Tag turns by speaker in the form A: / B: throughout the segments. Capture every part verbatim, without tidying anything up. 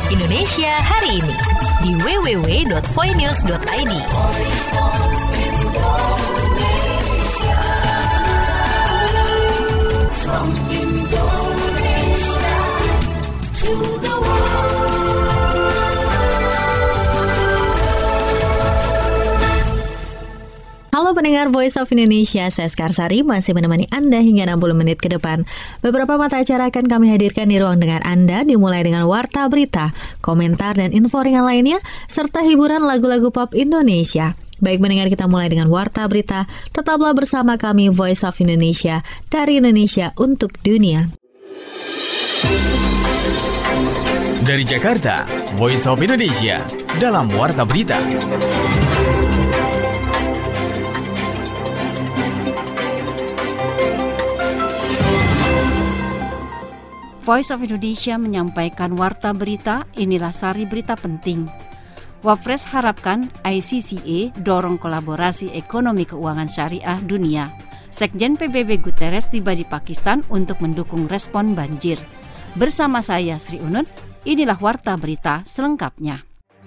A: Indonesia hari ini di w w w dot voinews dot i d. From Indonesia to the world.
B: Halo pendengar Voice of Indonesia, saya Skarsari masih menemani Anda hingga enam puluh menit ke depan. Beberapa mata acara akan kami hadirkan di ruang dengar Anda, dimulai dengan warta berita, komentar dan info ringan lainnya, serta hiburan lagu-lagu pop Indonesia. Baik pendengar, kita mulai dengan warta berita. Tetaplah bersama kami Voice of Indonesia, dari Indonesia untuk dunia.
C: Dari Jakarta, Voice of Indonesia dalam warta berita.
D: Voice of Indonesia menyampaikan warta berita, inilah sari berita penting. Wapres harapkan I C C A dorong kolaborasi ekonomi keuangan syariah dunia. Sekjen P B B Guterres tiba di Pakistan untuk mendukung respon banjir. Bersama saya Sri Unut, inilah warta berita selengkapnya.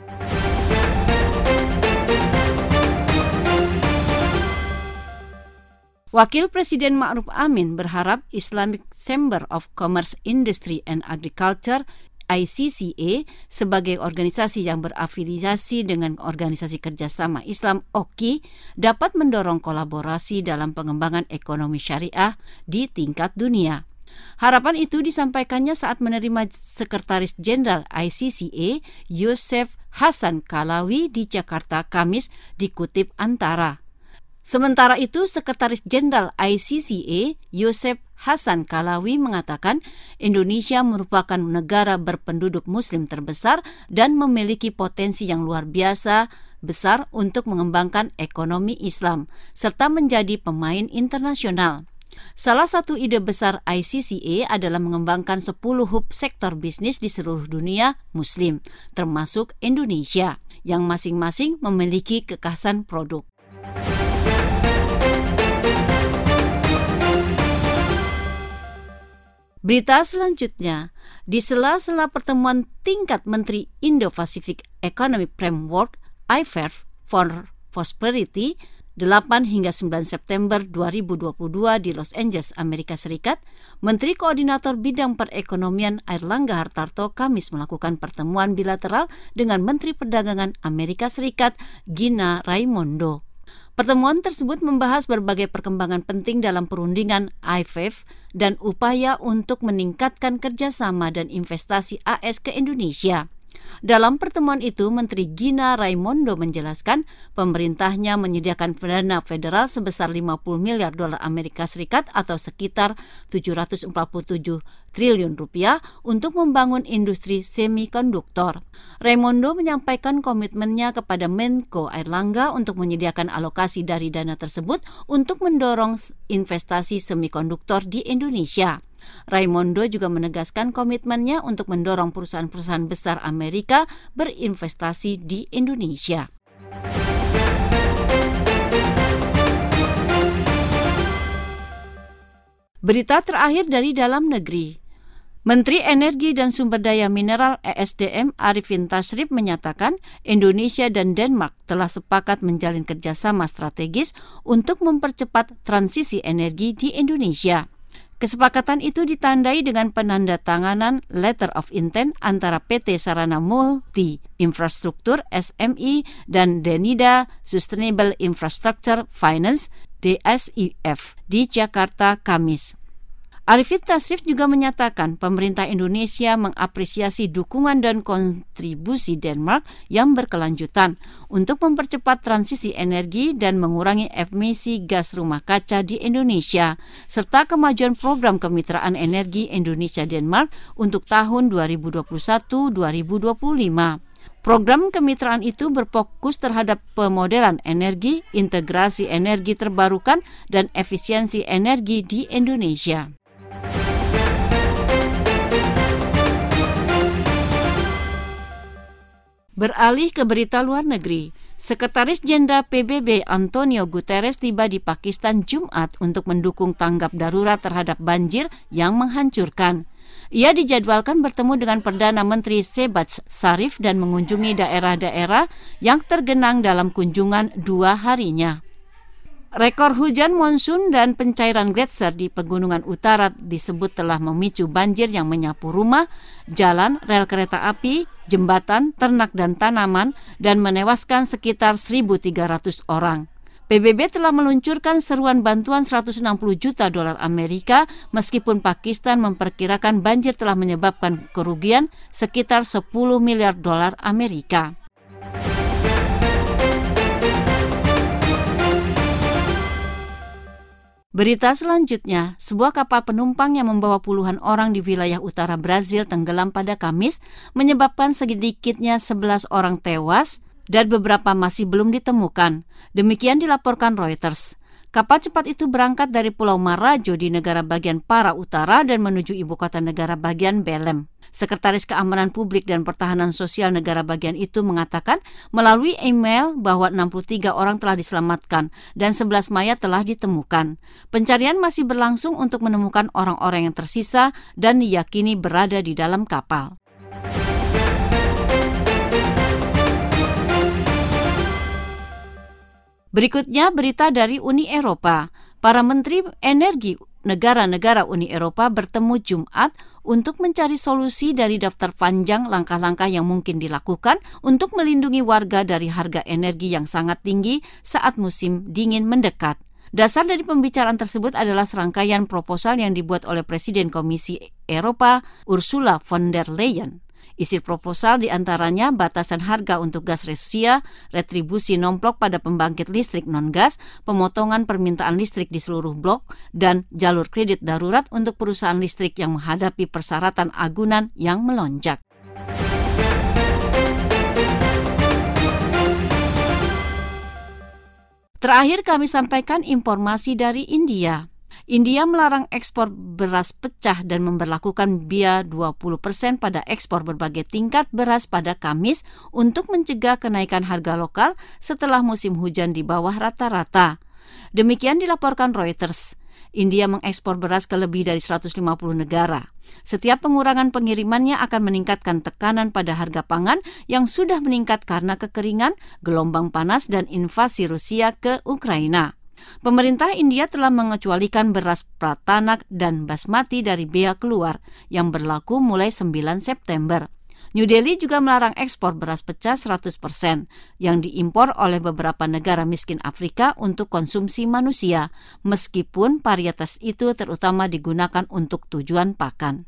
D: Wakil Presiden Ma'ruf Amin berharap Islamic Chamber of Commerce, Industry and Agriculture I C C A sebagai organisasi yang berafiliasi dengan Organisasi Kerjasama Islam O K I dapat mendorong kolaborasi dalam pengembangan ekonomi syariah di tingkat dunia. Harapan itu disampaikannya saat menerima Sekretaris Jenderal I C C A Yosef Hasan Kalawi di Jakarta Kamis, dikutip Antara. Sementara itu, Sekretaris Jenderal I C C A Yosef Hasan Kalawi mengatakan Indonesia merupakan negara berpenduduk muslim terbesar dan memiliki potensi yang luar biasa besar untuk mengembangkan ekonomi Islam serta menjadi pemain internasional. Salah satu ide besar I C C A adalah mengembangkan sepuluh hub sektor bisnis di seluruh dunia muslim, termasuk Indonesia, yang masing-masing memiliki kekhasan produk. Berita selanjutnya, di sela-sela pertemuan tingkat Menteri Indo-Pacific Economic Framework I F E F for Prosperity delapan hingga sembilan September dua ribu dua puluh dua di Los Angeles, Amerika Serikat, Menteri Koordinator Bidang Perekonomian Airlangga Hartarto Kamis melakukan pertemuan bilateral dengan Menteri Perdagangan Amerika Serikat Gina Raimondo. Pertemuan tersebut membahas berbagai perkembangan penting dalam perundingan I F E F dan upaya untuk meningkatkan kerjasama dan investasi A S ke Indonesia. Dalam pertemuan itu, Menteri Gina Raimondo menjelaskan pemerintahnya menyediakan dana federal sebesar lima puluh miliar dolar Amerika Serikat atau sekitar tujuh ratus empat puluh tujuh triliun rupiah untuk membangun industri semikonduktor. Raimondo menyampaikan komitmennya kepada Menko Airlangga untuk menyediakan alokasi dari dana tersebut untuk mendorong investasi semikonduktor di Indonesia. Raimondo juga menegaskan komitmennya untuk mendorong perusahaan-perusahaan besar Amerika berinvestasi di Indonesia. Berita terakhir dari dalam negeri. Menteri Energi dan Sumber Daya Mineral E S D M Arifin Tasrif menyatakan Indonesia dan Denmark telah sepakat menjalin kerjasama strategis untuk mempercepat transisi energi di Indonesia. Kesepakatan itu ditandai dengan penandatanganan Letter of Intent antara P T Sarana Multi Infrastruktur S M I dan Denida Sustainable Infrastructure Finance D S I F di Jakarta Kamis. Arifin Tasrif juga menyatakan pemerintah Indonesia mengapresiasi dukungan dan kontribusi Denmark yang berkelanjutan untuk mempercepat transisi energi dan mengurangi emisi gas rumah kaca di Indonesia, serta kemajuan program kemitraan energi Indonesia-Denmark untuk tahun dua ribu dua puluh satu sampai dua ribu dua puluh lima. Program kemitraan itu berfokus terhadap pemodelan energi, integrasi energi terbarukan, dan efisiensi energi di Indonesia. Beralih ke berita luar negeri, Sekretaris Jenderal P B B Antonio Guterres tiba di Pakistan Jumat untuk mendukung tanggap darurat terhadap banjir yang menghancurkan. Ia dijadwalkan bertemu dengan Perdana Menteri Shehbaz Sharif dan mengunjungi daerah-daerah yang tergenang dalam kunjungan dua harinya. Rekor hujan monsun dan pencairan gletser di pegunungan utara disebut telah memicu banjir yang menyapu rumah, jalan, rel kereta api, jembatan, ternak dan tanaman, dan menewaskan sekitar seribu tiga ratus orang. P B B telah meluncurkan seruan bantuan seratus enam puluh juta dolar Amerika meskipun Pakistan memperkirakan banjir telah menyebabkan kerugian sekitar sepuluh miliar dolar Amerika. Berita selanjutnya, sebuah kapal penumpang yang membawa puluhan orang di wilayah utara Brazil tenggelam pada Kamis, menyebabkan sedikitnya sebelas orang tewas dan beberapa masih belum ditemukan. Demikian dilaporkan Reuters. Kapal cepat itu berangkat dari Pulau Marajo di negara bagian Pará Utara dan menuju ibu kota negara bagian Belém. Sekretaris Keamanan Publik dan Pertahanan Sosial negara bagian itu mengatakan melalui email bahwa enam puluh tiga orang telah diselamatkan dan sebelas mayat telah ditemukan. Pencarian masih berlangsung untuk menemukan orang-orang yang tersisa dan diyakini berada di dalam kapal. Berikutnya berita dari Uni Eropa. Para menteri energi negara-negara Uni Eropa bertemu Jumat untuk mencari solusi dari daftar panjang langkah-langkah yang mungkin dilakukan untuk melindungi warga dari harga energi yang sangat tinggi saat musim dingin mendekat. Dasar dari pembicaraan tersebut adalah serangkaian proposal yang dibuat oleh Presiden Komisi Eropa Ursula von der Leyen. Isi proposal diantaranya batasan harga untuk gas Rusia, retribusi nomplok pada pembangkit listrik non-gas, pemotongan permintaan listrik di seluruh blok, dan jalur kredit darurat untuk perusahaan listrik yang menghadapi persyaratan agunan yang melonjak. Terakhir kami sampaikan informasi dari India. India melarang ekspor beras pecah dan memberlakukan biaya dua puluh persen pada ekspor berbagai tingkat beras pada Kamis untuk mencegah kenaikan harga lokal setelah musim hujan di bawah rata-rata. Demikian dilaporkan Reuters. India mengekspor beras ke lebih dari seratus lima puluh negara. Setiap pengurangan pengirimannya akan meningkatkan tekanan pada harga pangan yang sudah meningkat karena kekeringan, gelombang panas, dan invasi Rusia ke Ukraina. Pemerintah India telah mengecualikan beras pratanak dan basmati dari bea keluar yang berlaku mulai sembilan September. New Delhi juga melarang ekspor beras pecah seratus persen yang diimpor oleh beberapa negara miskin Afrika untuk konsumsi manusia, meskipun varietas itu terutama digunakan untuk tujuan pakan.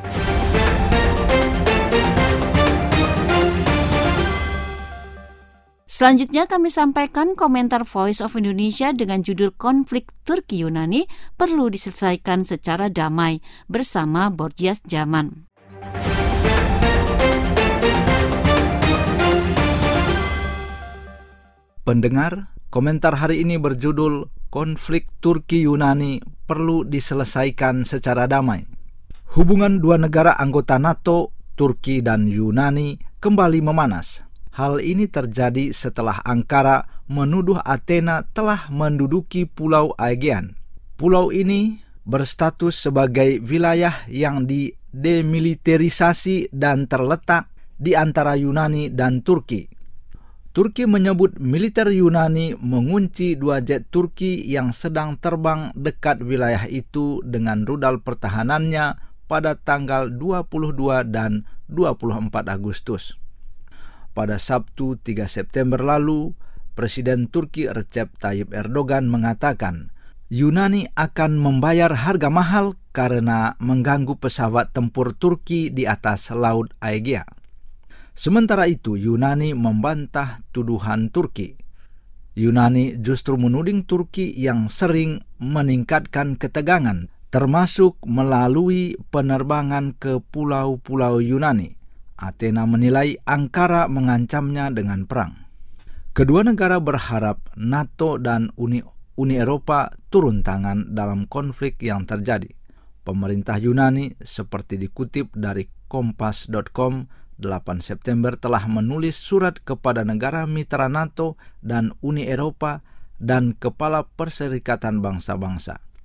D: Selanjutnya kami sampaikan komentar Voice of Indonesia dengan judul Konflik Turki-Yunani perlu diselesaikan secara damai bersama Borgias Zaman.
E: Pendengar, komentar hari ini berjudul Konflik Turki-Yunani perlu diselesaikan secara damai. Hubungan dua negara anggota NATO, Turki dan Yunani, kembali memanas. Hal ini terjadi setelah Ankara menuduh Athena telah menduduki Pulau Aegean. Pulau ini berstatus sebagai wilayah yang didemilitarisasi dan terletak di antara Yunani dan Turki. Turki menyebut militer Yunani mengunci dua jet Turki yang sedang terbang dekat wilayah itu dengan rudal pertahanannya pada tanggal dua puluh dua dan dua puluh empat Agustus. Pada Sabtu tiga September lalu, Presiden Turki Recep Tayyip Erdogan mengatakan Yunani akan membayar harga mahal karena mengganggu pesawat tempur Turki di atas Laut Aegea. Sementara itu, Yunani membantah tuduhan Turki. Yunani justru menuding Turki yang sering meningkatkan ketegangan, termasuk melalui penerbangan ke pulau-pulau Yunani. Athena menilai Ankara mengancamnya dengan perang. Kedua negara berharap NATO dan Uni, Uni Eropa turun tangan dalam konflik yang terjadi. Pemerintah Yunani, seperti dikutip dari kompas dot com, delapan September telah menulis surat kepada negara mitra NATO dan Uni Eropa dan Kepala Perserikatan Bangsa-Bangsa.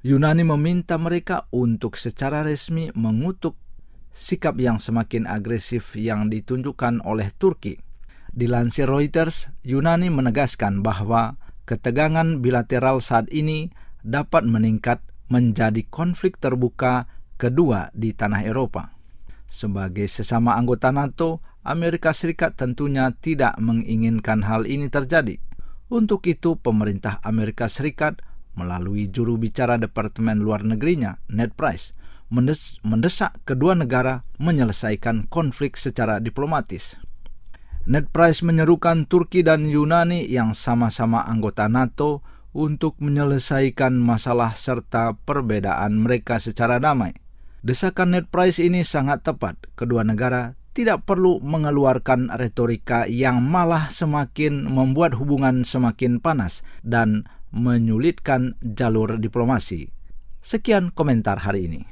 E: Yunani meminta mereka untuk secara resmi mengutuk sikap yang semakin agresif yang ditunjukkan oleh Turki. Dilansir Reuters, Yunani menegaskan bahwa ketegangan bilateral saat ini dapat meningkat menjadi konflik terbuka kedua di tanah Eropa. Sebagai sesama anggota NATO, Amerika Serikat tentunya tidak menginginkan hal ini terjadi. Untuk itu, pemerintah Amerika Serikat melalui juru bicara Departemen Luar Negerinya, Ned Price, mendes- mendesak kedua negara menyelesaikan konflik secara diplomatis. Ned Price menyerukan Turki dan Yunani yang sama-sama anggota NATO untuk menyelesaikan masalah serta perbedaan mereka secara damai. Desakan Ned Price ini sangat tepat. Kedua negara tidak perlu mengeluarkan retorika yang malah semakin membuat hubungan semakin panas dan menyulitkan jalur diplomasi. Sekian komentar hari ini.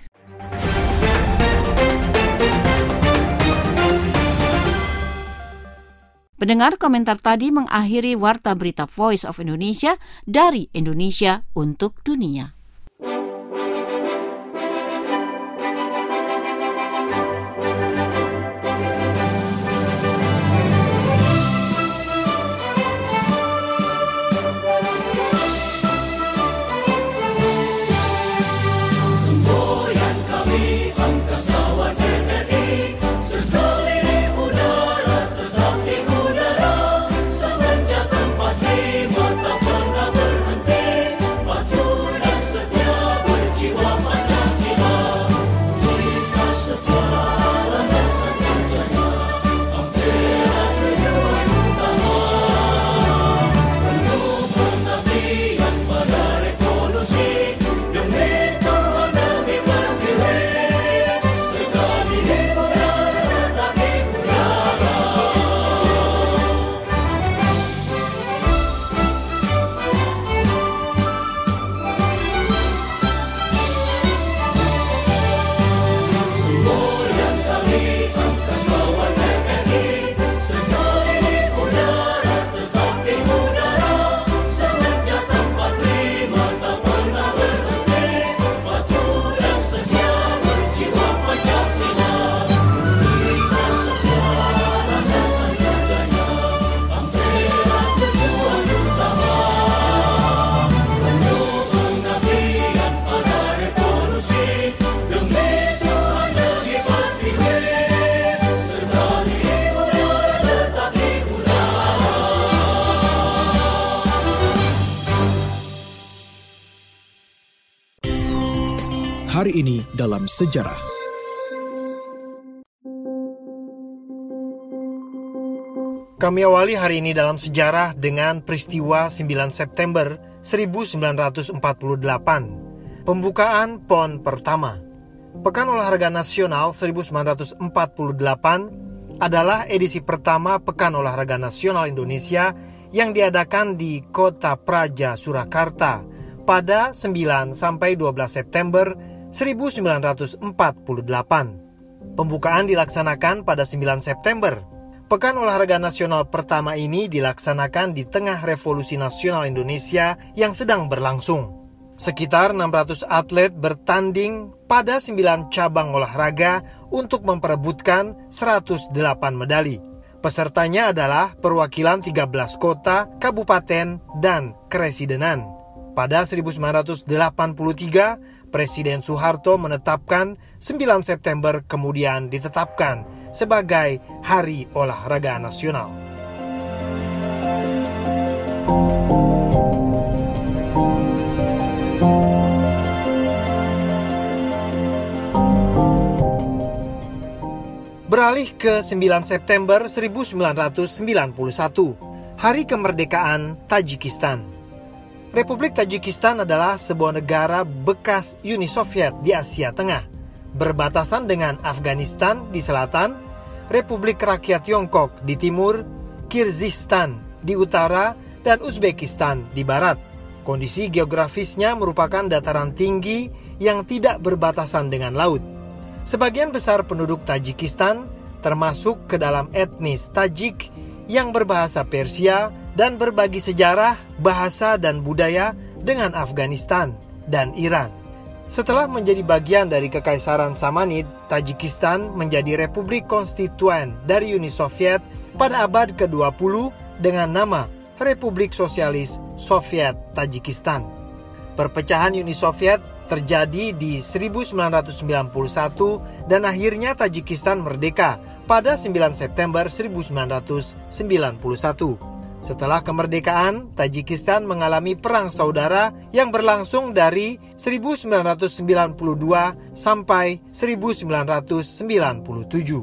D: Pendengar, komentar tadi mengakhiri Warta Berita Voice of Indonesia dari Indonesia untuk dunia.
F: Hari ini dalam sejarah.
G: Kami awali hari ini dalam sejarah dengan peristiwa sembilan September seribu sembilan ratus empat puluh delapan, pembukaan P O N pertama. Pekan Olahraga Nasional seribu sembilan ratus empat puluh delapan adalah edisi pertama Pekan Olahraga Nasional Indonesia yang diadakan di Kota Praja, Surakarta pada sembilan sampai dua belas September seribu sembilan ratus empat puluh delapan. Pembukaan dilaksanakan pada sembilan September. Pekan Olahraga Nasional pertama ini dilaksanakan di tengah Revolusi Nasional Indonesia yang sedang berlangsung. Sekitar enam ratus atlet bertanding pada sembilan cabang olahraga untuk memperebutkan seratus delapan medali. Pesertanya adalah perwakilan tiga belas kota, kabupaten, dan keresidenan. Pada seribu sembilan ratus delapan puluh tiga, Presiden Soeharto menetapkan sembilan September kemudian ditetapkan sebagai Hari Olahraga Nasional. Beralih ke sembilan September seribu sembilan ratus sembilan puluh satu, Hari Kemerdekaan Tajikistan. Republik Tajikistan adalah sebuah negara bekas Uni Soviet di Asia Tengah, berbatasan dengan Afghanistan di selatan, Republik Rakyat Tiongkok di timur, Kyrgyzstan di utara, dan Uzbekistan di barat. Kondisi geografisnya merupakan dataran tinggi yang tidak berbatasan dengan laut. Sebagian besar penduduk Tajikistan termasuk ke dalam etnis Tajik yang berbahasa Persia dan berbagi sejarah, bahasa, dan budaya dengan Afghanistan dan Iran. Setelah menjadi bagian dari Kekaisaran Samanid, Tajikistan menjadi republik konstituen dari Uni Soviet pada abad ke dua puluh dengan nama Republik Sosialis Soviet Tajikistan. Perpecahan Uni Soviet terjadi di seribu sembilan ratus sembilan puluh satu dan akhirnya Tajikistan merdeka pada sembilan September seribu sembilan ratus sembilan puluh satu. Setelah kemerdekaan, Tajikistan mengalami perang saudara yang berlangsung dari seribu sembilan ratus sembilan puluh dua sampai seribu sembilan ratus sembilan puluh tujuh.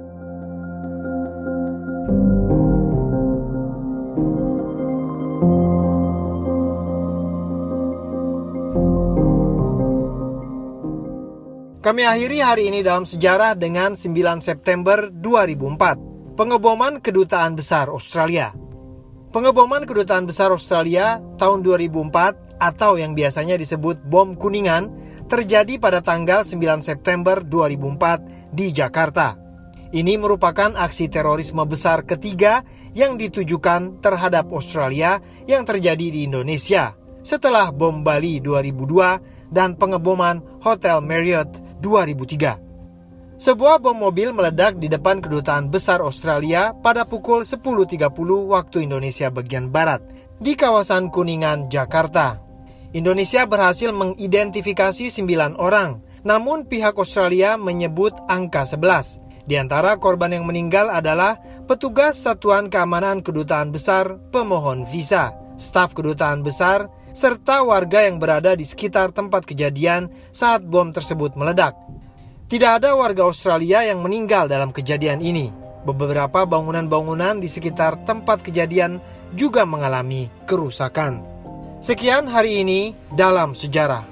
G: Kami akhiri hari ini dalam sejarah dengan sembilan September dua ribu empat, pengeboman Kedutaan Besar Australia. Pengeboman Kedutaan Besar Australia tahun dua ribu empat atau yang biasanya disebut Bom Kuningan terjadi pada tanggal sembilan September dua ribu empat di Jakarta. Ini merupakan aksi terorisme besar ketiga yang ditujukan terhadap Australia yang terjadi di Indonesia setelah bom Bali dua ribu dua dan pengeboman Hotel Marriott dua ribu tiga. Sebuah bom mobil meledak di depan Kedutaan Besar Australia pada pukul sepuluh tiga puluh waktu Indonesia bagian Barat di kawasan Kuningan, Jakarta. Indonesia berhasil mengidentifikasi sembilan orang, namun pihak Australia menyebut angka sebelas. Di antara korban yang meninggal adalah petugas Satuan Keamanan Kedutaan Besar pemohon visa, staf Kedutaan Besar, serta warga yang berada di sekitar tempat kejadian saat bom tersebut meledak. Tidak ada warga Australia yang meninggal dalam kejadian ini. Beberapa bangunan-bangunan di sekitar tempat kejadian juga mengalami kerusakan. Sekian hari ini dalam sejarah.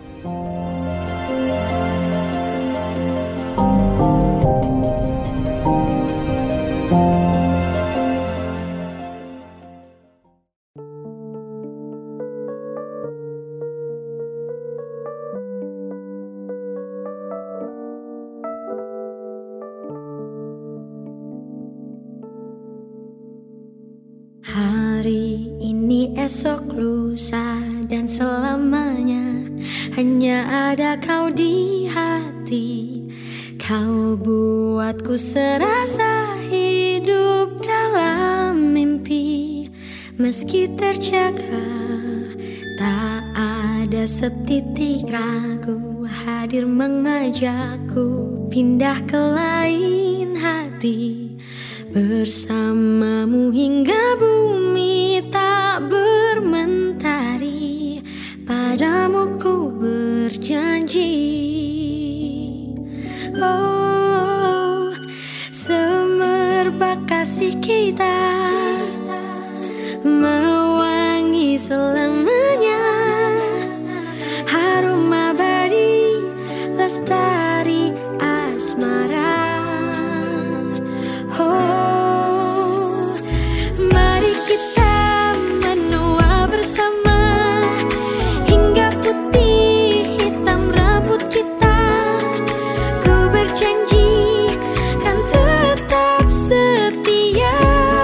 H: Hari ini, esok, lusa, dan selamanya hanya ada kau di hati. Kau buatku serasa hidup dalam mimpi. Meski terjaga, tak ada setitik ragu. Hadir mengajakku pindah ke lain hati. Bersamamu hingga bumi tak bermentari. Padamu ku berjanji. Oh, semerbak kasih kita mewangi selamanya. Harum abadi lestari asmara. Oh, mari kita menua bersama hingga putih hitam rambut kita. Ku berjanji kan tetap setia.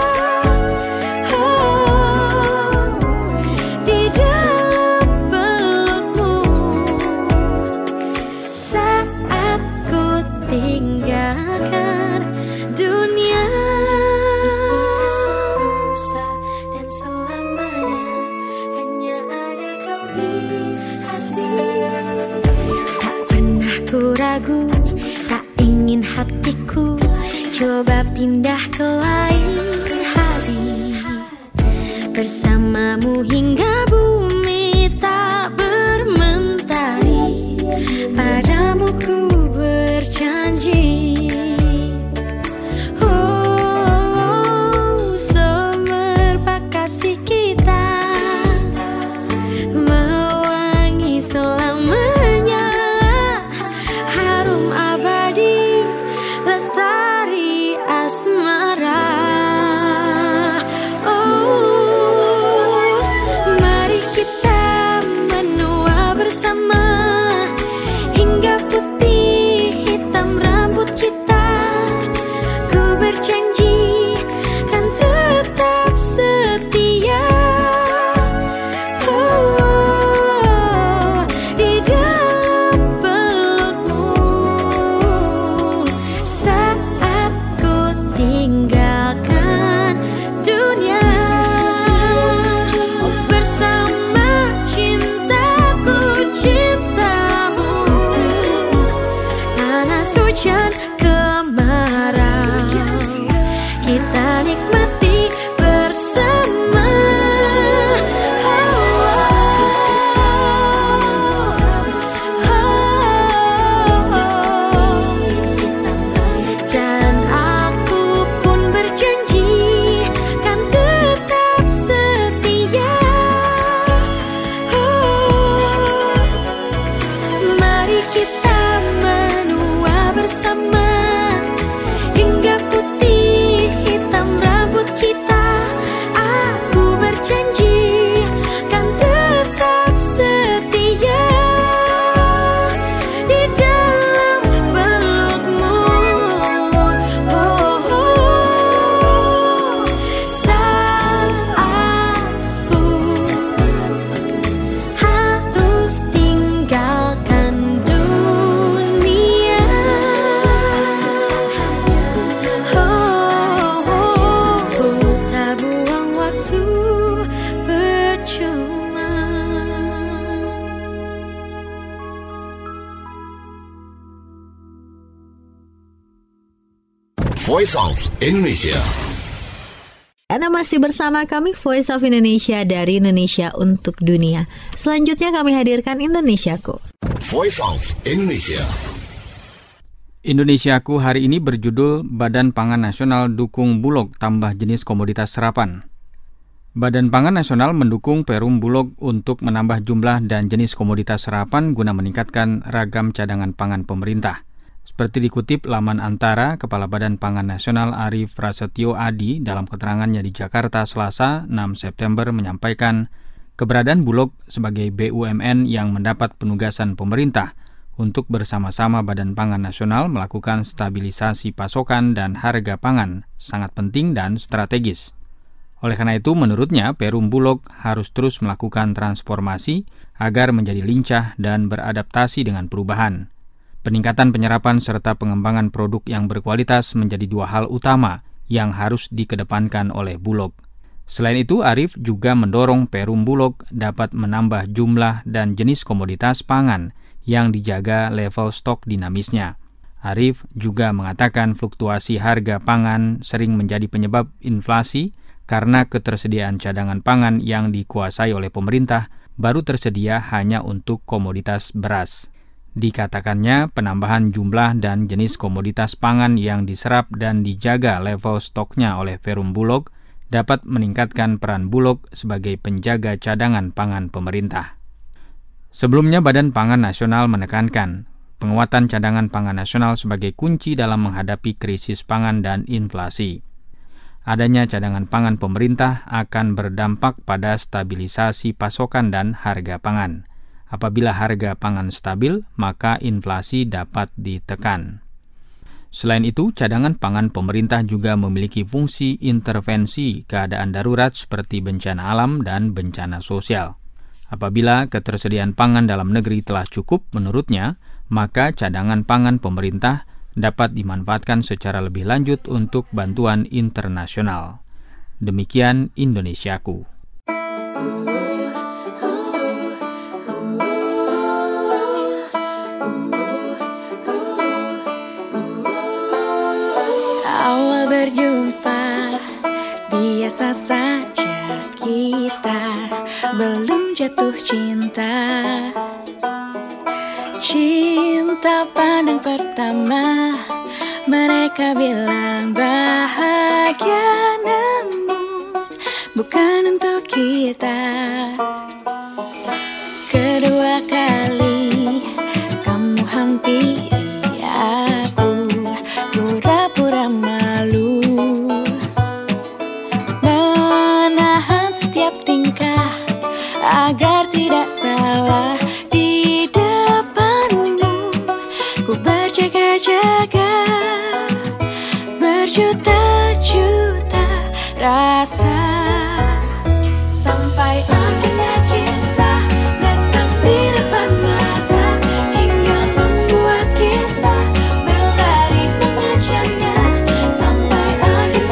H: Oh, di dalam pelukmu saat ku tinggalkan dunia. Dan selamanya hanya ada kau di hati. Tak pernah ku ragu, tak ingin hatiku coba pindah ke lain hati. Bersamamu hingga bumi tak bermentari. Padamu ku berjanji. Oh, semerbak kasih kita mewangi selamanya. Harum abadi lestari asmara. Oh, mari kita menua bersama hingga putih hitam rambut kita. meninggalkan dunia. Oh, bersama cintaku, cintamu, panas hujan kemarau, kita nikmati bersama. Oh, oh, oh. Dan aku pun berjanji kan tetap setia. Oh, mari kita menua bersama hingga putih hitam rambut kita. Aku berjanji kan tetap setia di dalam pelukmu. Oh, oh, saat aku harus tinggalkan dunia. Oh, oh, tak buang waktu percuma.
I: Voice of Indonesia.
B: Anda masih bersama kami Voice of Indonesia dari Indonesia untuk dunia. Selanjutnya kami hadirkan Indonesiaku.
I: Voice of Indonesia.
J: Indonesiaku hari ini berjudul Badan Pangan Nasional dukung Bulog tambah jenis komoditas serapan. Badan Pangan Nasional mendukung Perum Bulog untuk menambah jumlah dan jenis komoditas serapan guna meningkatkan ragam cadangan pangan pemerintah. Seperti dikutip laman Antara, Kepala Badan Pangan Nasional Arief Prasetyo Adi dalam keterangannya di Jakarta Selasa enam September menyampaikan keberadaan Bulog sebagai B U M N yang mendapat penugasan pemerintah untuk bersama-sama Badan Pangan Nasional melakukan stabilisasi pasokan dan harga pangan sangat penting dan strategis. Oleh karena itu, menurutnya Perum Bulog harus terus melakukan transformasi agar menjadi lincah dan beradaptasi dengan perubahan. Peningkatan penyerapan serta pengembangan produk yang berkualitas menjadi dua hal utama yang harus dikedepankan oleh Bulog. Selain itu, Arief juga mendorong Perum Bulog dapat menambah jumlah dan jenis komoditas pangan yang dijaga level stok dinamisnya. Arief juga mengatakan fluktuasi harga pangan sering menjadi penyebab inflasi karena ketersediaan cadangan pangan yang dikuasai oleh pemerintah baru tersedia hanya untuk komoditas beras. Dikatakannya, penambahan jumlah dan jenis komoditas pangan yang diserap dan dijaga level stoknya oleh Perum Bulog dapat meningkatkan peran Bulog sebagai penjaga cadangan pangan pemerintah. Sebelumnya, Badan Pangan Nasional menekankan penguatan cadangan pangan nasional sebagai kunci dalam menghadapi krisis pangan dan inflasi. Adanya cadangan pangan pemerintah akan berdampak pada stabilisasi pasokan dan harga pangan. Apabila harga pangan stabil, maka inflasi dapat ditekan. Selain itu, cadangan pangan pemerintah juga memiliki fungsi intervensi keadaan darurat seperti bencana alam dan bencana sosial. Apabila ketersediaan pangan dalam negeri telah cukup menurutnya, maka cadangan pangan pemerintah dapat dimanfaatkan secara lebih lanjut untuk bantuan internasional. Demikian Indonesiaku.
H: Awal berjumpa biasa saja, kita belum jatuh cinta. Cinta pandang pertama, mereka bilang bahagia, namun bukan untuk kita. Kedua kali kamu hampiri aku, pura-pura malu, menahan setiap tingkah agar tidak salah di depanmu. Ku berjaga-jaga, berjuta-juta rasa, sampai akhirnya cinta datang di depan mata, hingga membuat kita berlari mengejarnya. Sampai akhirnya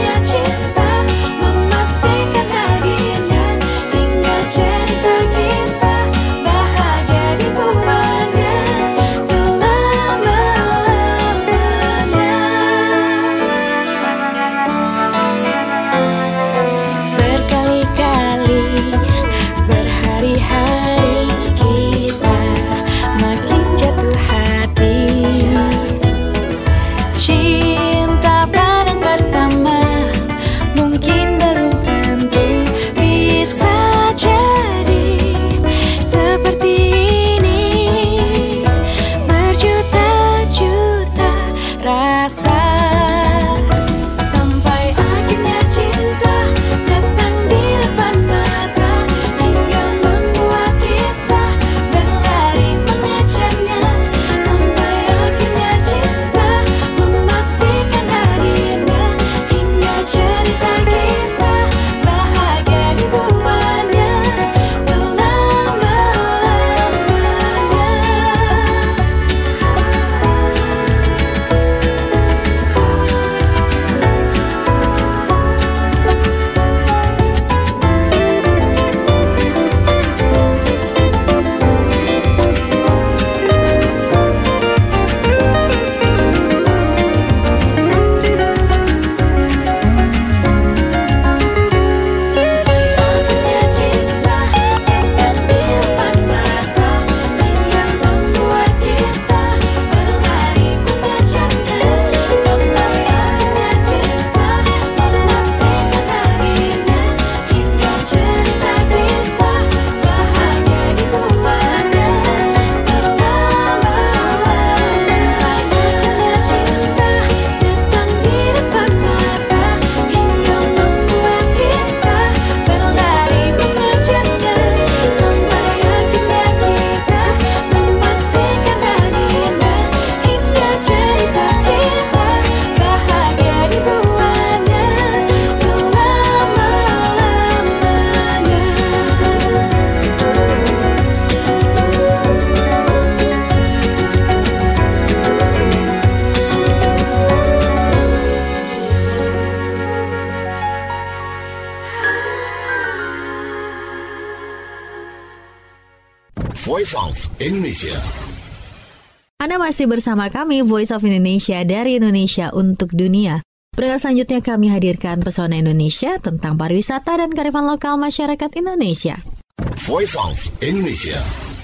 I: Voice of Indonesia.
B: Anda masih bersama kami, Voice of Indonesia dari Indonesia untuk dunia. Pendengar, selanjutnya kami hadirkan pesona Indonesia tentang pariwisata dan kearifan lokal masyarakat Indonesia.
I: Voice of Indonesia.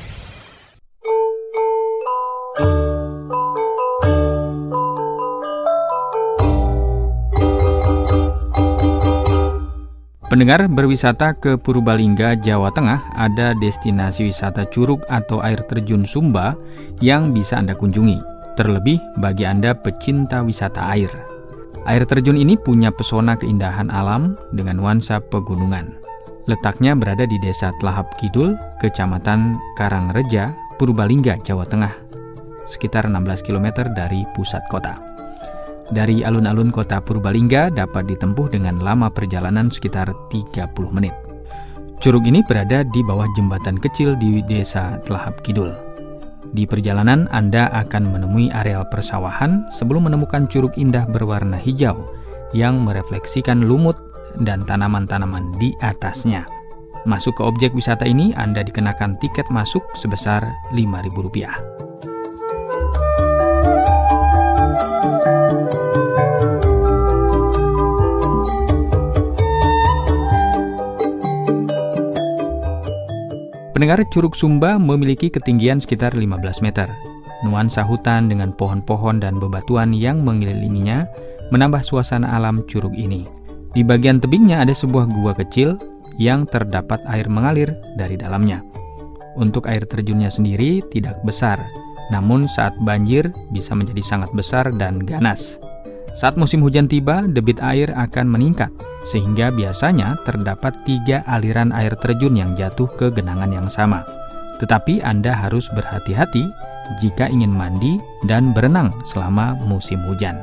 J: Pendengar, berwisata ke Purbalingga, Jawa Tengah, ada destinasi wisata curug atau air terjun Sumba yang bisa Anda kunjungi, terlebih bagi Anda pecinta wisata air. Air terjun ini punya pesona keindahan alam dengan nuansa pegunungan. Letaknya berada di Desa Tlahap Kidul, Kecamatan Karangreja, Purbalingga, Jawa Tengah, sekitar enam belas kilometer dari pusat kota. Dari alun-alun kota Purbalingga dapat ditempuh dengan lama perjalanan sekitar tiga puluh menit. Curug ini berada di bawah jembatan kecil di Desa Tlahap Kidul. Di perjalanan Anda akan menemui areal persawahan sebelum menemukan curug indah berwarna hijau yang merefleksikan lumut dan tanaman-tanaman di atasnya. Masuk ke objek wisata ini Anda dikenakan tiket masuk sebesar lima ribu rupiah. Pendengar, Curug Sumba memiliki ketinggian sekitar lima belas meter. Nuansa hutan dengan pohon-pohon dan bebatuan yang mengelilinginya menambah suasana alam curug ini. Di bagian tebingnya ada sebuah gua kecil yang terdapat air mengalir dari dalamnya. Untuk air terjunnya sendiri tidak besar, namun saat banjir bisa menjadi sangat besar dan ganas. Saat musim hujan tiba, debit air akan meningkat, sehingga biasanya terdapat tiga aliran air terjun yang jatuh ke genangan yang sama. Tetapi Anda harus berhati-hati jika ingin mandi dan berenang selama musim hujan.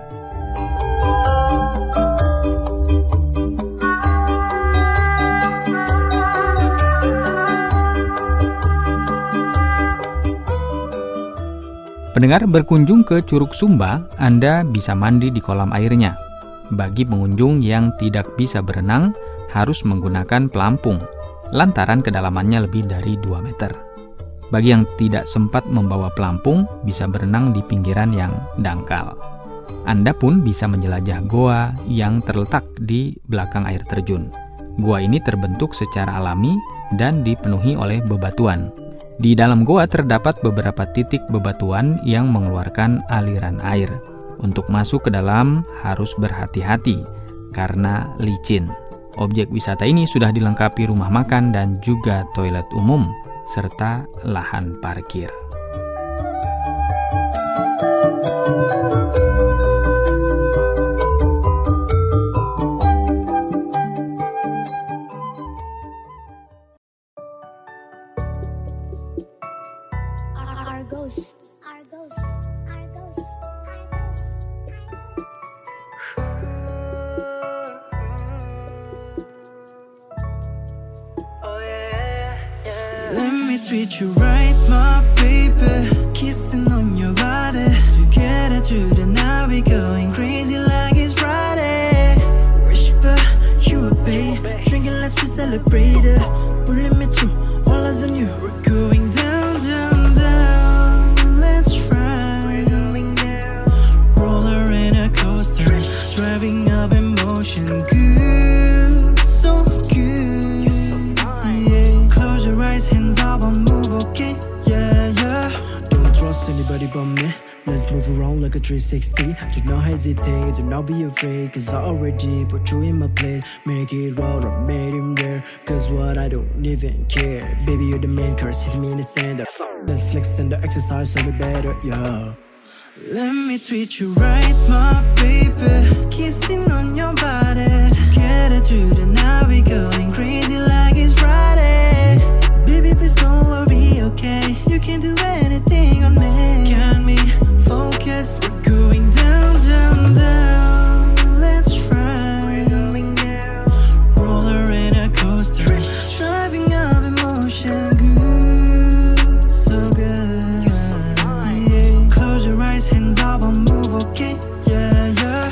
J: Pendengar, berkunjung ke Curug Sumba, Anda bisa mandi di kolam airnya. Bagi pengunjung yang tidak bisa berenang, harus menggunakan pelampung, lantaran kedalamannya lebih dari dua meter. Bagi yang tidak sempat membawa pelampung, bisa berenang di pinggiran yang dangkal. Anda pun bisa menjelajah goa yang terletak di belakang air terjun. Goa ini terbentuk secara alami dan dipenuhi oleh bebatuan. Di dalam goa terdapat beberapa titik bebatuan yang mengeluarkan aliran air. Untuk masuk ke dalam harus berhati-hati karena licin. Objek wisata ini sudah dilengkapi rumah makan dan juga toilet umum serta lahan parkir.
K: Argos, Argos, Argos, Argos.
L: Oh yeah, yeah. Let me treat you right, my baby. Kissing on your body. Together to the night, we going crazy like it's Friday. Whisper, you a babe. Drinking, let's be celebrated. Pulling me through, all eyes on you. We're going down, down, down. Driving up emotion, good, so good, yeah. Close your eyes, hands up, I'll move, okay, yeah, yeah. Don't trust anybody but me. Let's move around like a three sixty. Do not hesitate, do not be afraid, cause I already put you in my place. Make it raw or made him rare, cause what I don't even care. Baby, you're the main curse, hit me in the center. Netflix and the exercise, so we better, yeah. Let me treat you right, my baby. Kissing on your body. Together to the night, we going crazy like it's Friday. Baby, please don't worry, okay? You can do anything on me. Got me focused. We're going down, down, down. Let's ride. Roller in a coaster. Driving up emotion, good, so good. Yeah. Close your eyes, hands up, I'll move, okay? Yeah, yeah.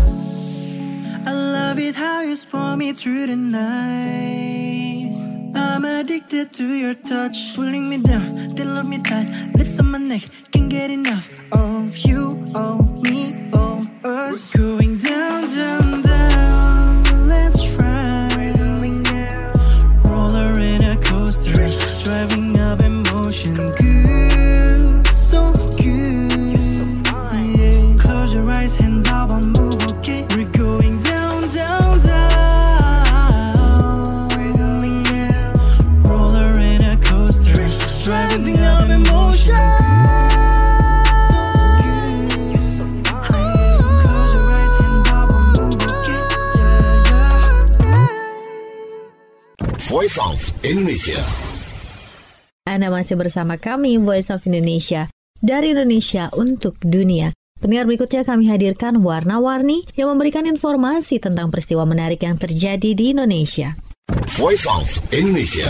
L: I love it how you spoil me through the night. I I'm addicted to your touch, pulling me down, then love me tight. Lips on my neck, can't get enough of you, of me, of us. We're going down, down, down. Let's ride. Roller in a coaster, driving up emotion. Good, so good. Yeah. Close your eyes, hands up, I'll move, okay? We're going down, down, down. Driving up emotion. So good. Close your eyes, hands up, I'll move, okay? Yeah, yeah.
I: Voice of Indonesia.
B: Anda masih bersama kami, Voice of Indonesia, dari Indonesia untuk dunia. Pendengar, berikutnya kami hadirkan warna-warni yang memberikan informasi tentang peristiwa menarik yang terjadi di Indonesia.
I: Voice of Indonesia.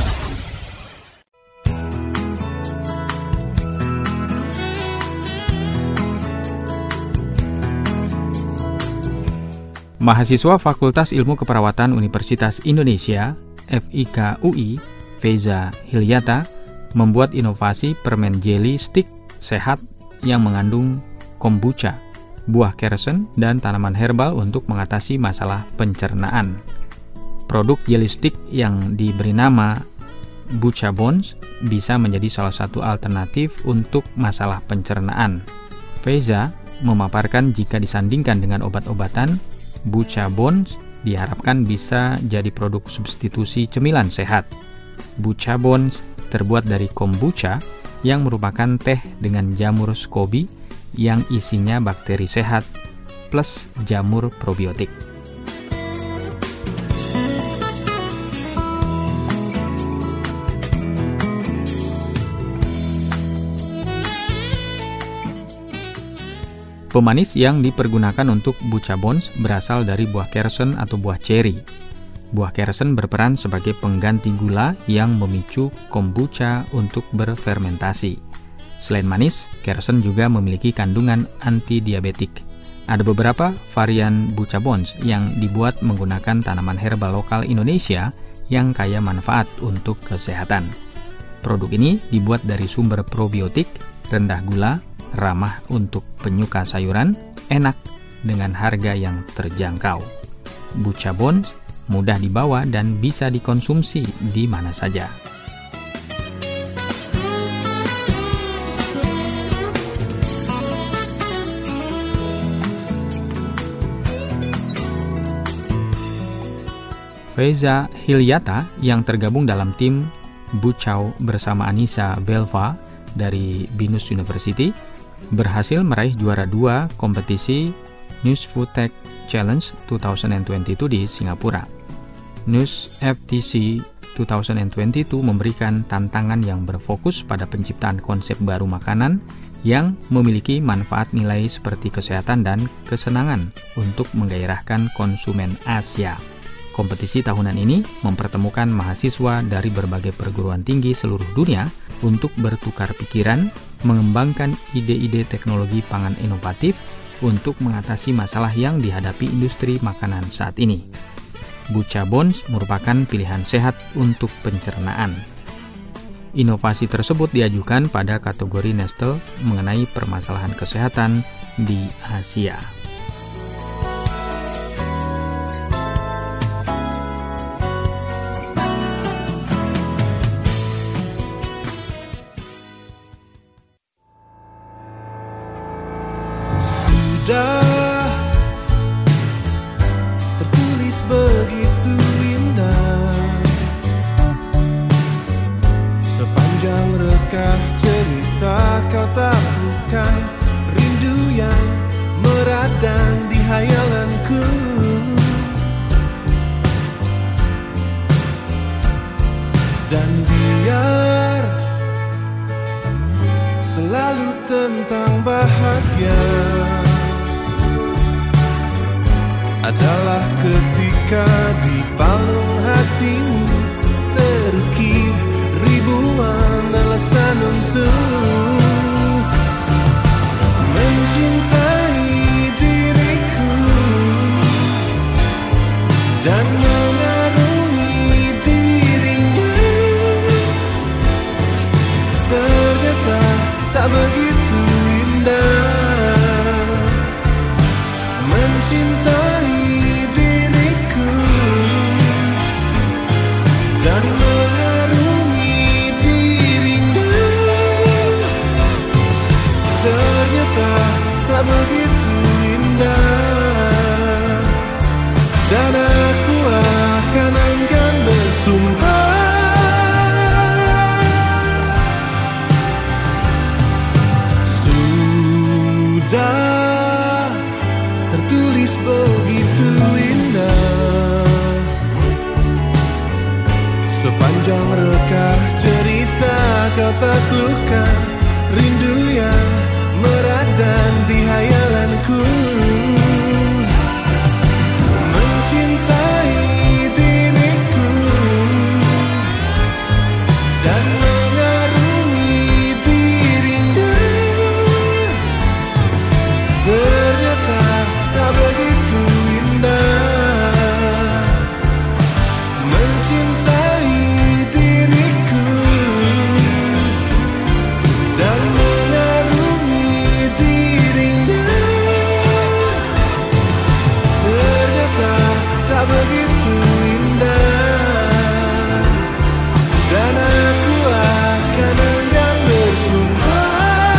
J: Mahasiswa Fakultas Ilmu Keperawatan Universitas Indonesia, F I K U I, Feza Hilyata, membuat inovasi permen jelly stick sehat yang mengandung kombucha, buah kersen, dan tanaman herbal untuk mengatasi masalah pencernaan. Produk jelly stick yang diberi nama Bucha Bones bisa menjadi salah satu alternatif untuk masalah pencernaan. Feza memaparkan jika disandingkan dengan obat-obatan, Bucha Bones diharapkan bisa jadi produk substitusi cemilan sehat. Bucha Bones terbuat dari kombucha yang merupakan teh dengan jamur SCOBY yang isinya bakteri sehat plus jamur probiotik. Pemanis yang dipergunakan untuk Bucha Bones berasal dari buah kersen atau buah ceri. Buah kersen berperan sebagai pengganti gula yang memicu kombucha untuk berfermentasi. Selain manis, kersen juga memiliki kandungan antidiabetik. Ada beberapa varian Bucha Bones yang dibuat menggunakan tanaman herbal lokal Indonesia yang kaya manfaat untuk kesehatan. Produk ini dibuat dari sumber probiotik, rendah gula, ramah untuk penyuka sayuran, enak dengan harga yang terjangkau. Bucha Bones mudah dibawa dan bisa dikonsumsi di mana saja. Feza Hilyata yang tergabung dalam tim Buchau bersama Anissa Belva dari Binus University berhasil meraih juara dua kompetisi News Food Tech Challenge dua ribu dua puluh dua di Singapura. News F T C dua ribu dua puluh dua memberikan tantangan yang berfokus pada penciptaan konsep baru makanan yang memiliki manfaat nilai seperti kesehatan dan kesenangan untuk menggairahkan konsumen Asia. Kompetisi tahunan ini mempertemukan mahasiswa dari berbagai perguruan tinggi seluruh dunia untuk bertukar pikiran, mengembangkan ide-ide teknologi pangan inovatif untuk mengatasi masalah yang dihadapi industri makanan saat ini. Bucha Bones merupakan pilihan sehat untuk pencernaan. Inovasi tersebut diajukan pada kategori Nestle mengenai permasalahan kesehatan di Asia.
L: Sudah tertulis begitu indah sepanjang rekah cerita kau taklukkan rindu yang meradang di hayalanku. Dan biar selalu tentang bahagia adalah ketika di palung hatimu terukir ribuan alasan untuk mencintai diriku dan mengarungi dirimu. tak begitu indah mencintai diriku dan mengarungi dirinya. Ternyata tak begitu indah dan aku akan enggan bersumpah. Sudah tertulis begitu indah sepanjang rekah cerita kau taklukkan rindu yang meradang di hayalanku. Mencintai diriku dan mengarungi dirinya. Ternyata tak begitu indah mencintai diriku dan mengarungi dirinya. Ternyata tak begitu indah dan aku akan enggan bersumpah.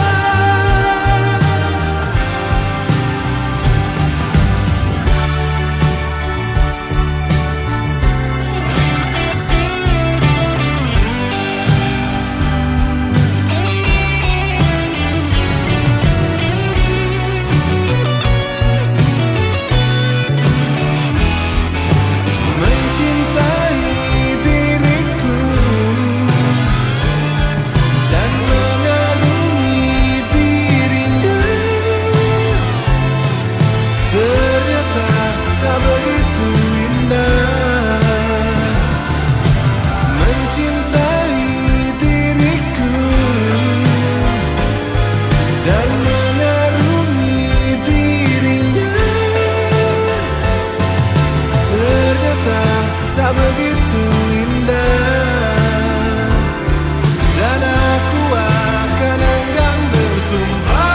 L: Mencintai diriku dan mengarungi dirinya. Ternyata tak begitu indah mencintai diriku dan mengarungi dirinya. Ternyata tak begitu indah dan aku akan enggan bersumpah.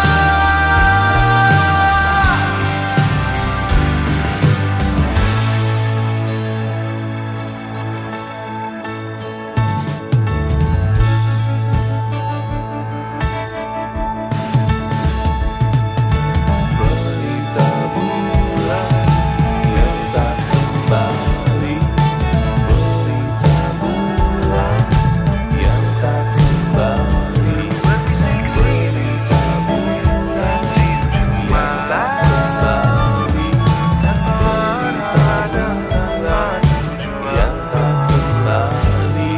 L: Pelita bulan yang tak kembali, pelita bulan yang tak kembali, pelita bulan yang tak kembali, pelita bulan yang tak kembali.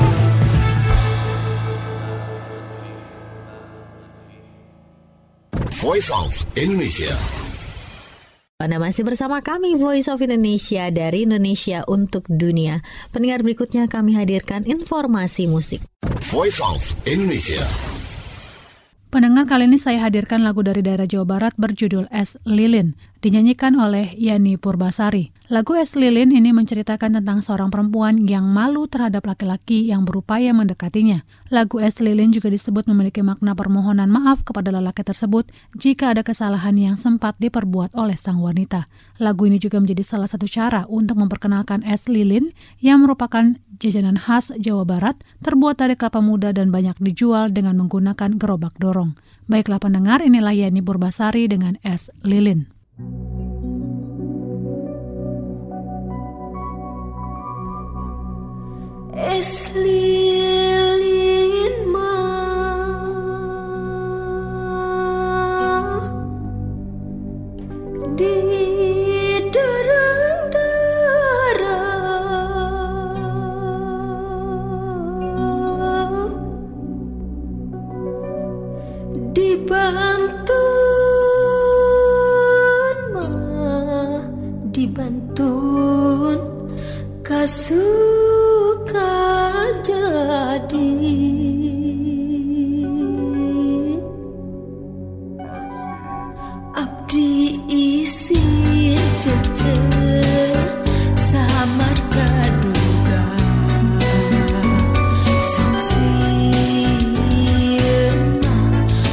I: Voice of Indonesia.
B: Anda masih bersama kami Voice of Indonesia dari Indonesia untuk Dunia. Pendengar, berikutnya kami hadirkan informasi musik.
I: Voice of Indonesia.
M: Pendengar, kali ini saya hadirkan lagu dari daerah Jawa Barat berjudul Es Lilin, dinyanyikan oleh Yani Purbasari. Lagu Es Lilin ini menceritakan tentang seorang perempuan yang malu terhadap laki-laki yang berupaya mendekatinya. Lagu Es Lilin juga disebut memiliki makna permohonan maaf kepada lelaki tersebut jika ada kesalahan yang sempat diperbuat oleh sang wanita. Lagu ini juga menjadi salah satu cara untuk memperkenalkan es lilin yang merupakan jajanan khas Jawa Barat, terbuat dari kelapa muda dan banyak dijual dengan menggunakan gerobak dorong. Baiklah pendengar, inilah Yani Purbasari dengan Es Lilin.
H: Es lilin mah di derang-derang dibantun mah dibantun kasuka jadi abdi isi cece samar kaduga saksieuna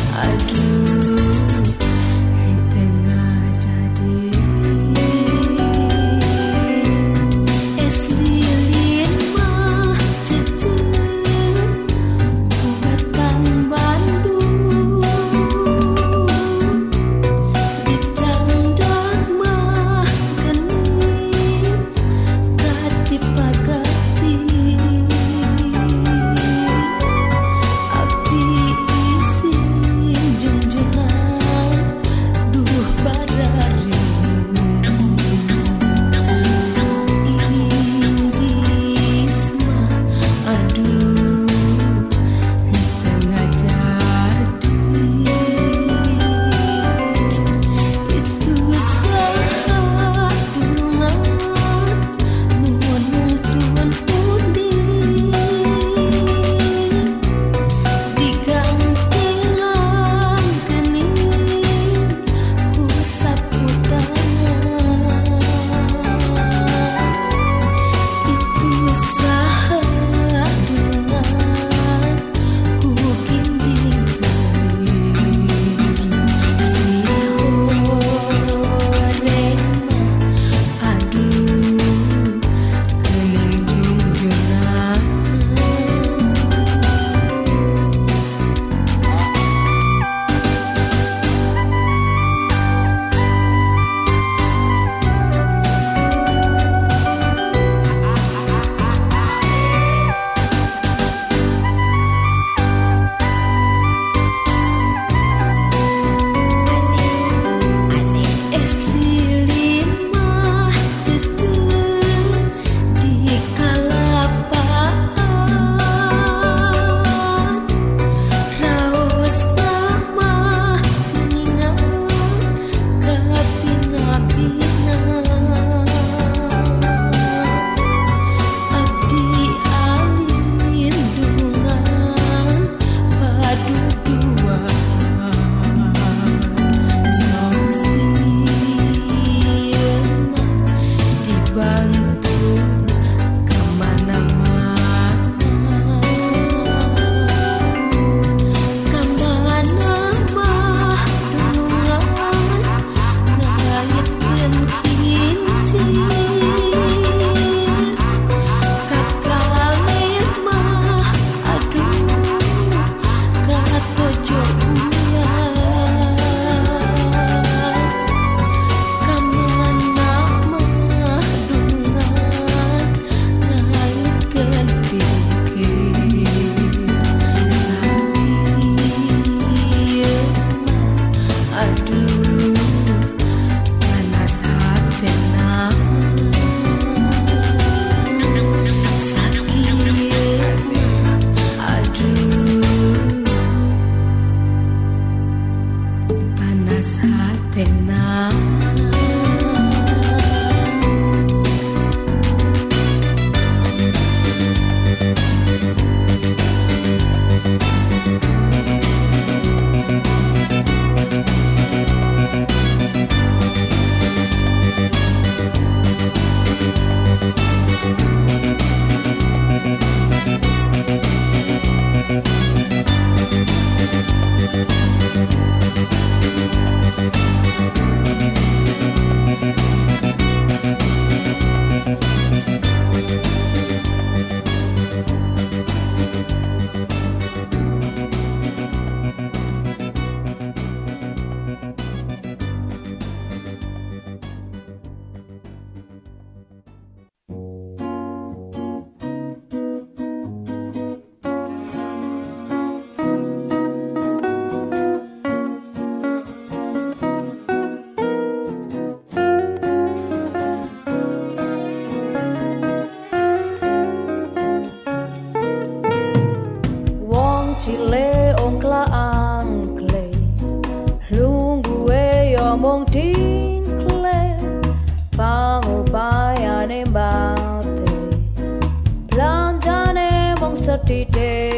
N: sedide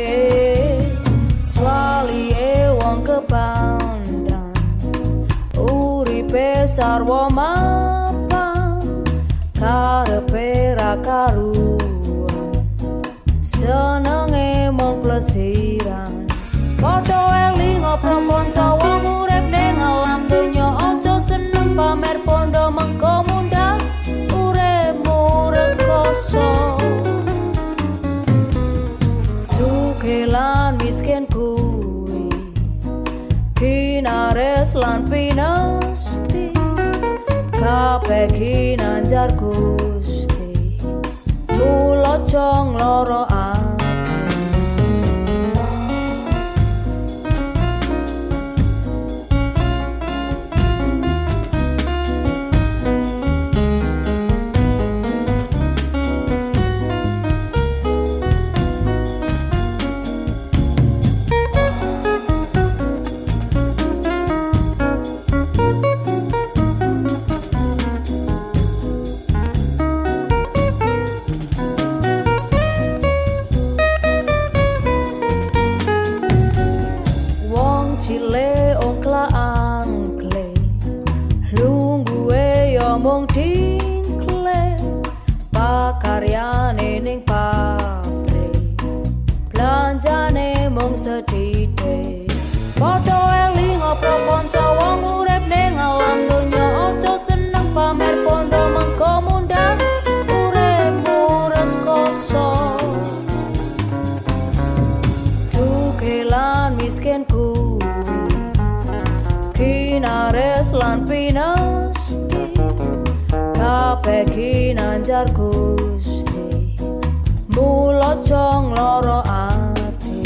N: swalie wong kepandan uripe sarwa mapan karepe ra karuan senenge mung plesiran padha eling prapanca wong urip ning alam donya aja seneng pamer pondo mengko mundhak uripmu rekoso sukelan miskin kuwi kinares lan pinasti kabeh kinanjar Gusti mula jong loro ati mung dingkle pakaryane ning pabrik belanjane mung sedhithik padha eling prapanca wong urip ning alam donya aja seneng pamer pondo mengko mundhak uripmu rekoso sukelan miskin kuwi kinares lan pinasti kabeh kinanjar Gusti mula jong loro ati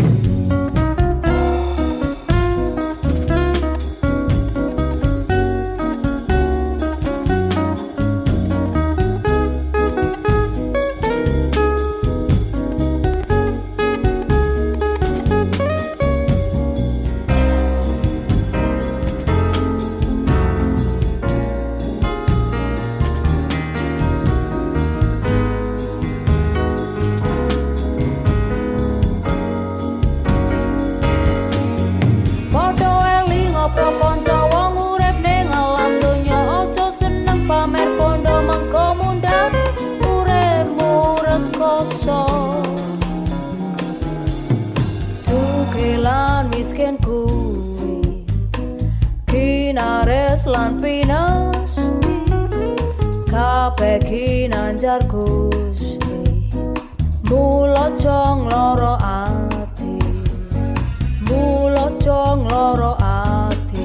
N: sukelan miskin kuwi kinares lan pinasti kabeh kinanjar Gusti mula jong loro ati mula jong loro ati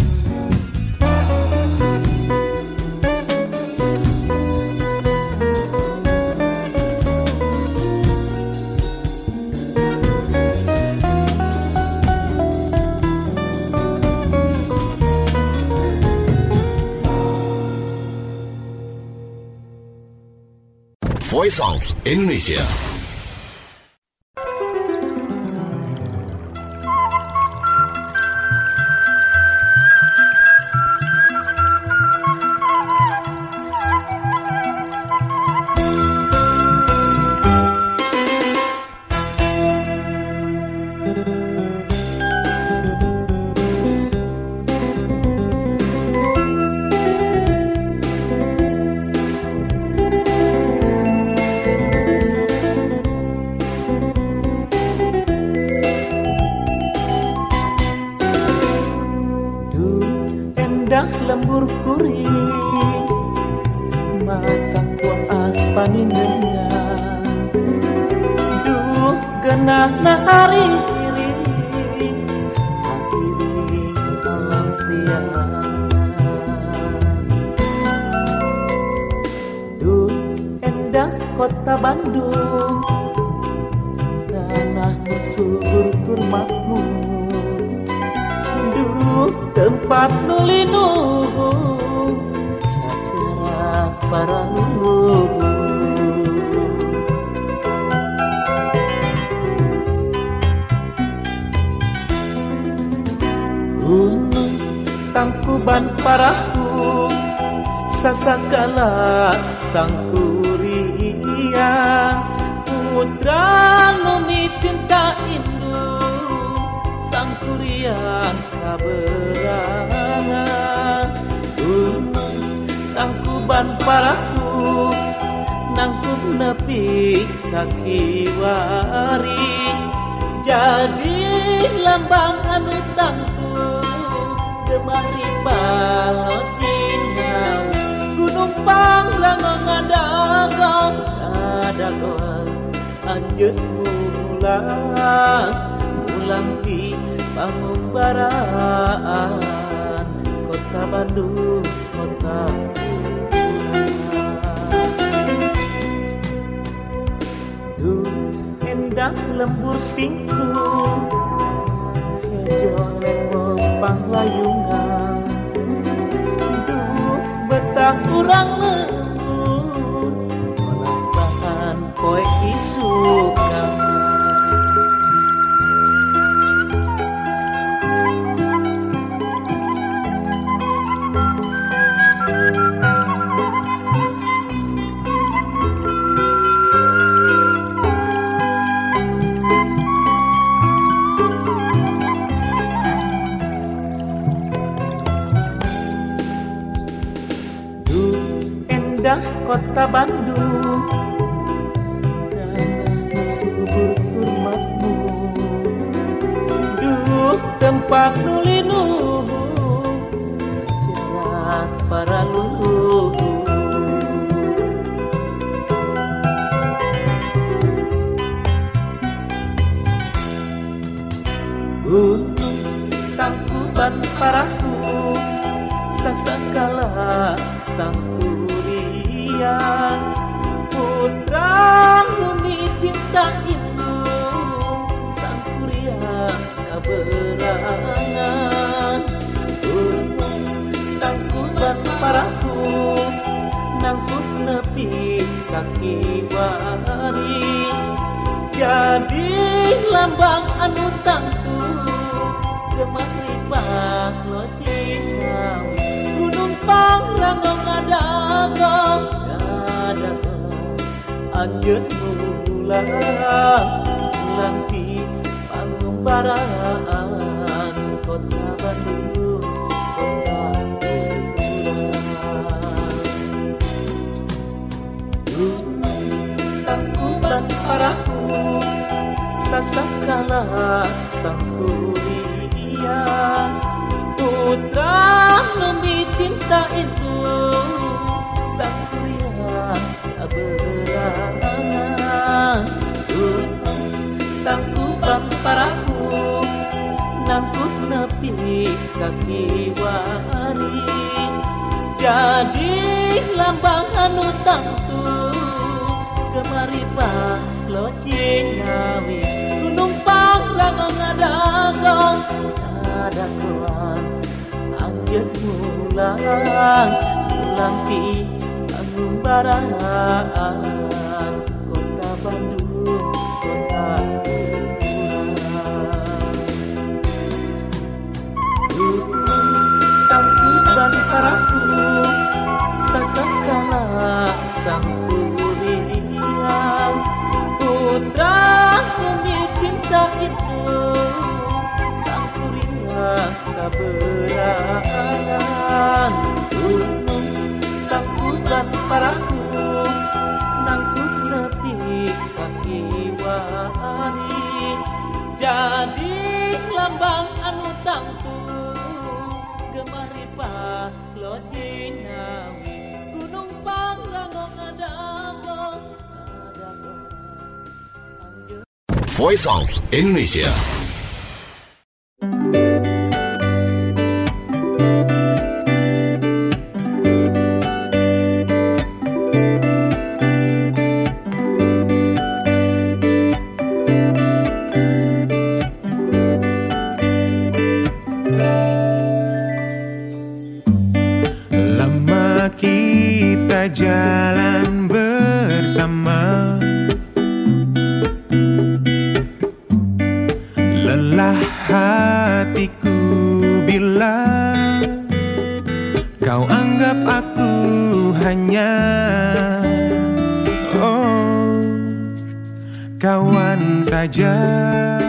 I: Voice of Indonesia.
O: lembur kuring maka kuang aspanin dengan duh genahna hari iri akhiri alam tiara duh endah kota Bandung tanahmu subur makmur duh tempat nulinuh sejarah para leluhur gunung Tangkuban Parahu sasakala sangkuria putra nu micin sangkuriang kaberangan Umang tangkuban parahu nangkup nepi kaki wari jadi lambang anu tangtu gemari palocingau gunung pangrango ngadagong ngadagong anjeun mulang mulang di pangumbaraan kota Bandung kota hendak lembur singku hejo lembong panglayungan duh betah kurang lembur menambahan poe isukan kota Bandung dan subur kurmatmu duh tempat nulinuh sejarah para leluhur gunung tangkuban parahu sasakala sangku putra bumi cinta itu sangkuriang kaberangan tangkuban parahu nangkup nepi kaki wari jadi lambang anu tangtu gemari palocingau gunung pangrango ngadagong anjeun mulang mulang di pangumbaraan kota Bandung kota Bandung tangkuban parahu sasakala sangkuriang putra bumi cinta itu sangkuriang kaberangan tangkuban parahu nangkup nepi kaki wari jadi lambang anu tangtu gemari palocingau gunung pangrango ngadagong ngadagong anjeun mulang mulang di pangumbaraan kota Bandung kota tangkuban parahu sasakala sangkuriang putra bumi cinta itu sangkuriang kaberangan tangkuban parahu nangkup nepi kaki wari jadi lambang anu tangtu gemari palocingau gunung pangrango ngadagong
I: Voice of Indonesia.
P: Jalan bersama, lelah hatiku bila kau anggap aku hanya oh kawan saja.